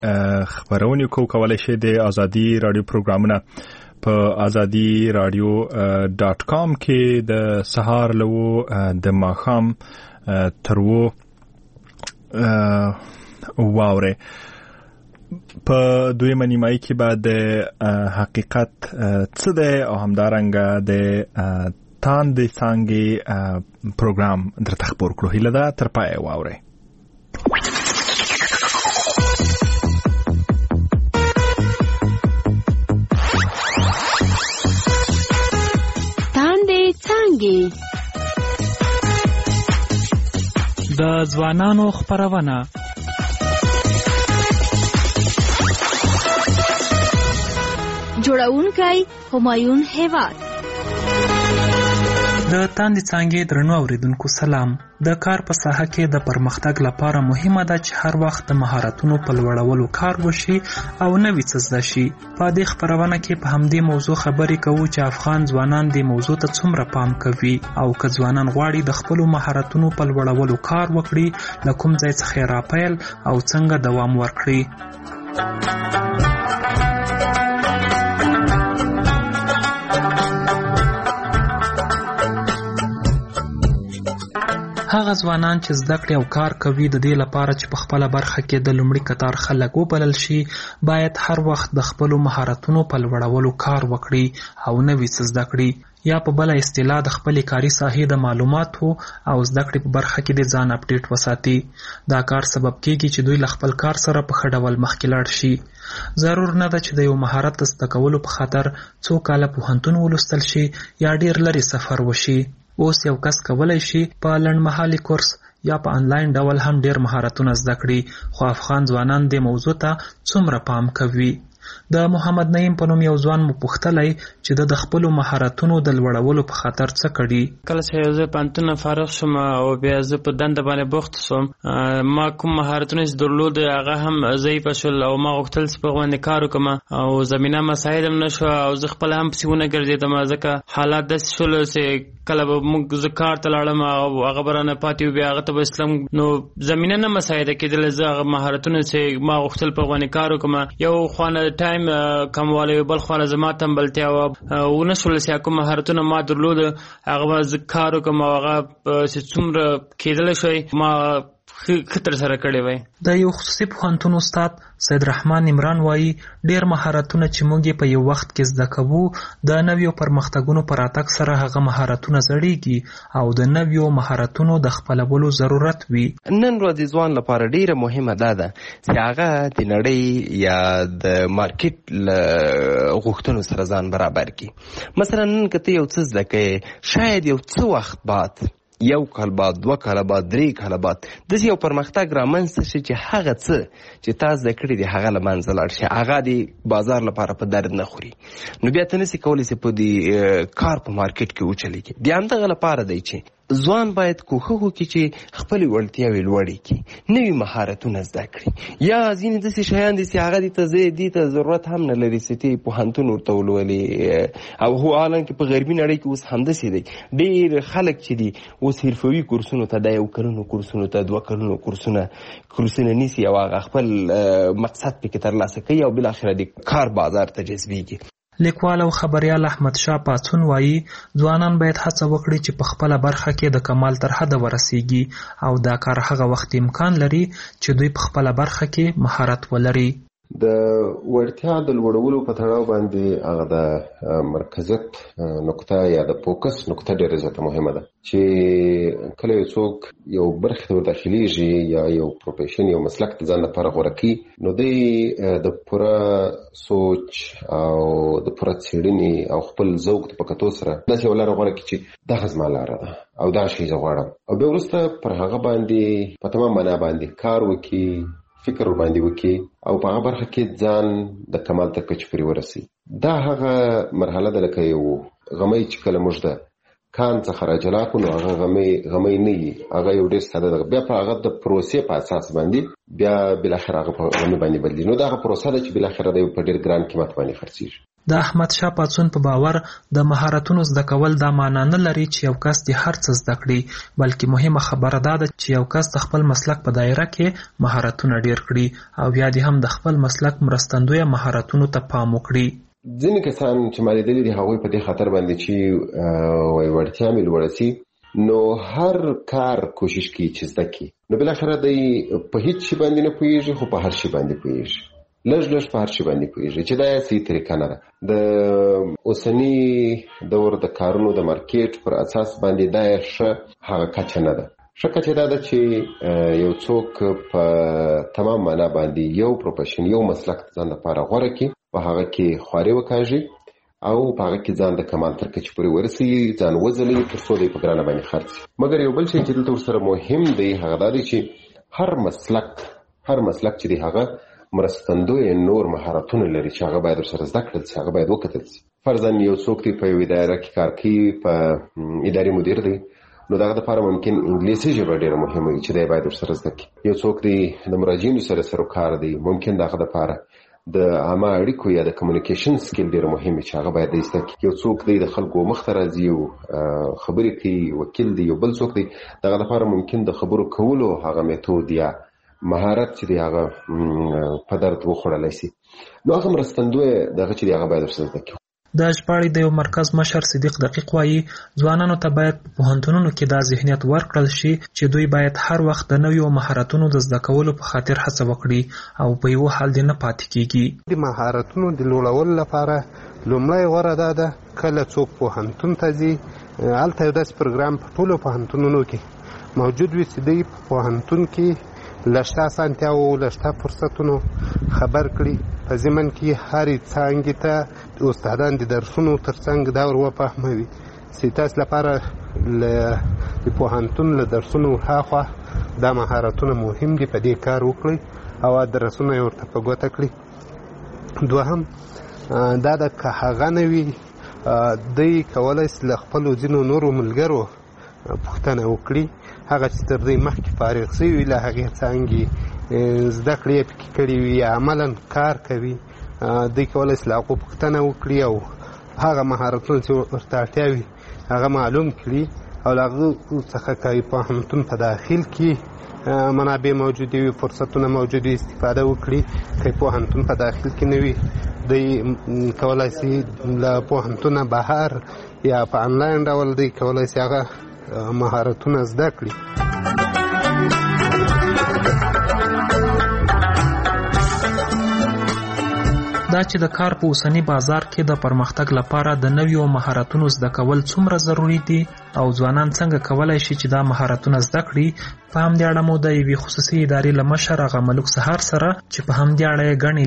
خبرونه کولای شئ د ازادي رادیو پروګرامونه په azadi.radio.com کې د سهار له د ماخام ترو واوره په دویمه نیمایي کې بعد حقیقت څه ده او همدارنګه د تاندې څنګه پروګرام درته خبر کړو هیله ده تر پای واوره. تاندې څنګه د ځوانانو خبرونه جوړونکی همایون هیواد. د تاندې څنګه درنو اوریدونکو سلام. د کار په ساحه کې د پرمختګ لپاره مهمه ده چې هر وخت د مهارتونو په لوړولو کار وشي او نوې څه زده شي. په دې خبرونه کې په همدې موضوع خبرې کوو چې افغان ځوانان دې موضوع ته څومره پام کوي او که ځوانان غواړي د خپلو مهارتونو په لوړولو کار وکړي له کوم ځای څخه راپیل او څنګه دوام ورکړي. هغه ځوانان چې زده کړې او کار کوي د دې لپاره چې په خپله برخه کې د لومړي کتار خلک وبلل شي باید هر وخت د خپلو مهارتونو په لوړولو کار وکړي او نوي څه زده کړي، یا په بله اصطلاح د خپلې کاري ساحې د معلوماتو او زده کړې په برخه کې د ځان اپډیټ وساتي. دا کار سبب کېږي چې دوی له خپل کار سره په ښه ډول مخکې لاړ شي. ضرور نه ده چې د یو مهارت د زده کولو په خاطر څو کاله پوهنتون ولوستل شي یا ډیر لرې سفر وشي. اوس یو کس کولای شي په لنډمهالي کورس یا په انلاین ډول هم ډیر مهارتونه زده کړي، خو افغان ځوانان دې موضوع ته څومره پام کوي؟ د محمد نعیم په نوم یو ځوان مو پوښتلی چې د خپلو مهارتونو د لوړولو په خاطر څه کړي. کله چې زه پوهنتون فارغ شوم او بیا زه په دنده باندې بوخت شوم، ما کوم مهارتونه چې درلود هغه هم ضعیفه شول او ما غوښتل چې په هغو باندې کار وکړم او زمینه مساعد هم نه شوه او زه خپله هم پسې ونه ګرځېدم، ځکه حالات داسې شول چې کله به زه کار ته لاړم او هغه به رانه پاتې و، بیا هغه ته به اسلم نو زمینه نه مساعده کېدله. زه هغه مهارتونه چې ما غوښتل په هغو باندې کار وکړم، یو خوانه ټایم کموالی بل خوانه زما تنبلتیا ونه شول چې کوم مهارتونه ما درلود هغه به زه کار وکړم او هغه چې څومره کېدلی شوی ما خطر سره کړی وای. د یو خصوصي پوهنتون استاد سید رحمان عمران وایي ډیر مهارتونه چې موږ په یو وخت کې زده کوو د نویو پرمختګونو پر راتګ سره هغه مهارتونه زړیږي او د نویو مهارتونو د خپلولو ضرورت وي. نن ورځې ځوان لپاره ډیره مهمه ده چې هغه د نړۍ یا د مارکیټ غوښتنو سره ځان برابر کړي. مثلا نن که ته یو څه زده کوې، شاید یو څه وخت بعد، یو کال بعد، 2 کاله بعد، 3 کاله بعد داسې یو پرمختګ رامنځته شي چې هغه څه چې تا زده کړي دي هغه له منځه لاړ شي، هغه د بازار لپاره په درد نه خوري، نو بیا ته نسې کولی چې په دې کار په مارکیټ کې وچلېږي. د همدغه لپاره دی چې ځوان باید کوښښ وکړي چې خپلې وړتیاوې لوړې کړي، نوي مهارتونه زده کړي. یا ځینې داسې شیان دي چې هغه دې ته ضرورت هم نه لري چې ته پوهنتون ورته ولولې، او هو حالانکې په غربي نړۍ کې اوس همداسې دی. ډېر خلک چې دي اوس حرفوي کورسونو ته، د 1 کلونو کورسونو ته، 2 کلونو کورسونه نیسي او هغه خپل مقصد پکې ترلاسه کوي او بالاخره د کار بازار ته جذبېږي. لیکوال او خبریال احمد شاه پاڅون وایي ځوانان باید هڅه وکړي چې په خپله برخه کې د کمال تر حده ورسیږي او دا کار هغه وخت امکان لري چې دوی په خپله برخه کې مهارت ولري. د وړتیا د لوړولو په تړاو باندې هغه د مرکزیت نقطه یا د فوکس نقطه ډېره زیاته مهمه ده چې کله یو څوک یو برخې ته وداخلیږي یا یو پروفیشن یو مسلک د ځان لپاره غوره کوي، نو دی د پوره سوچ او د پوره څېړنې او خپل ذوق په کتو سره داسې یو لاره غوره کړي چې دغه زما لاره ده او دا شی زه غواړم، او بیا وروسته پر هغه باندې په تمام معنا باندې کار وکړي، فکر باندې وکړي او په هغه برخه کې ځان د کمال تر کچې پورې ورسي. دا هغه مرحله ده لکه یو غمی چې کله موږ د کان څخه راجلا کو نو هغه غمي نه وي، هغه یو ډېر ساده ده. بیا په هغه د پروسې په اساس باندې بیا بلاخره هغه په غمي باندې بدلي. نو دا هغه پروسه ده چې بلاخره د په ډېر ګران قیمت باندې خرڅېږي. د احمد شاه پاڅون په باور د مهارتونو زده کول دا معنا نه لري چې یو کس د هر څه زده کړي، بلکې مهمه خبره دا ده چې یو کس د خپل مسلک په دایره کې مهارتونه ډیر کړي او بیا دې هم د خپل مسلک مرستندوی مهارتونو ته پام وکړي. ځینې کسان چې ما لیدلي دي هغوی په دې خاطر باندې چې وړتیا مې لوړه سي نو هر کار کوشش کوي چې زده کړي، نو بالاخره دی په هیڅ شي باندې نه پوهېږي خو په هر شي باندې پوهېږي، لږ په هر شي باندې پوهېږي چې دا یې صحیح طریقه نه ده. د اوسني دور د کارونو د مارکیټ پر اساس باندې دا یې ښه هغه کچه نه ده. ښه کچه دا ده چې یو څوک په تمام معنا باندې یو پروفیشن یو مسلک ځان لپاره غوره کړي، په هغه کې خواري وکاږي او په هغه کې ځان د کمال تر کچې پورې ورسوي، ځان وځلوي تر څو دی په ګرانه باندې خرڅ. مګر یو بل شی چې دلته ورسره مهم دی هغه دا دی چې هر مسلک چې دی هغه مرستندوی نور مهارتونه لري چې هغه باید ورسره زده کړل شي، هغه باید وکتل شي. فرضاً یو څوک دی په یوه اداره کې کار کوي، په اداري مدیر دی، نو دغه لپاره ممکن انګلیسي ژبه ډېره مهمه وي چې دی باید ورسره زده کړي. یو څوک دی د مراجعینو سره سروکار دی، ممکن دغه لپاره د عامه اړیکو یا د کمیونیکیشن سکیل ډېر مهم چې هغه باید زده کړي. یو څوک دی د خلکو مخ ته راځي او خبرې کوي، وکیل دی. یو بل څوک دی دغه لپاره ممکن د خبرو کولو هغه میتود یا مهارت چې دی هغه په درد وخوړلی شي، نو هغه مرستندوی دغه چې دی هغه باید ورسره زده کړي. د ژباړې د یو مرکز مشر صدیق دقیق وایي ځوانانو ته باید په پوهنتونونو کې دا ذهنیت ورکړل شي چې دوی باید هر وخت د نویو مهارتونو د زده کولو په خاطر هڅه وکړي او په یو حال دې نه پاتې کیږي. د مهارتونو د لوړولو لپاره لومړی غوره دا ده کله څوک پوهنتون ته ځي هلته یو داسې پروګرام په ټولو پوهنتونونو کې موجود وي چې دوی په پوهنتون کې لشته اسانتیاو لشته فرصتونو خبر کړي، په ضمن کې هرې څانګې ته استادان د درسونو ترڅنګ دا ور وفهموي چې تاسو لپاره د پوهنتون له درسونو هاخوا دا مهارتونه مهم دي، په دې کار وکړئ او درسونه یې ورته په ګوته کړي. دوهم دا د که هغه نه وي دوی کولی شي له خپلو ځینو نورو ملګرو پوښتنه وکړي، هغه چې تر دې مخکې فارغ شوي له هغې څانګې زده کړې یې پکې کړي وي یا عملا کار کوي، دوی کولی شي له هغو پوښتنه وکړي او هغه مهارتونه چې ورته اړتیا وي هغه معلوم کړي او له هغو څخه که پوهنتون په داخل کې منابع موجودې وي، فرصتونه موجود وي، استفاده وکړي. که پوهنتون په داخل کې نه وي دوی کولی شي له پوهنتونه بهر یا په انلاین ډول دوی کولی شي هغه مهارتونه زده کړي. دا چې د کار په اوسنی بازار کې د پرمختګ لپاره د نویو مهارتونو زده کول څومره ضروری دي او ځوانان څنګه کولای شي چې دا مهارتونه زده کړي، په همدې اړه مو د یوې خصوصي ادارې له مشر هغه ملک سهار سره چې په همدې اړه یې ګڼې